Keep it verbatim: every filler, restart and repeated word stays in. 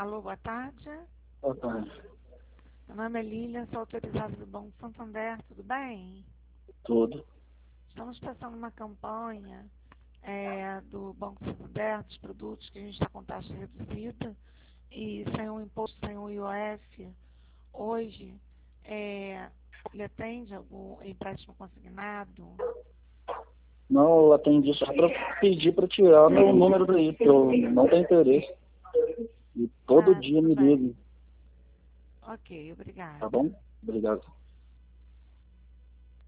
Alô, boa tarde. Boa tarde. Meu nome é Lilian, sou autorizada do Banco Santander, tudo bem? Tudo. Estamos passando uma campanha é, do Banco Santander, dos produtos que a gente está com taxa reduzida e sem o imposto, sem o I O F. Hoje, é, ele atende algum empréstimo consignado? Não, eu atendi só para pedir para tirar meu número daí, porque eu não tenho interesse. E todo Ah, dia tudo me bem. ligam, Ok, tá obrigada. bom? Obrigado.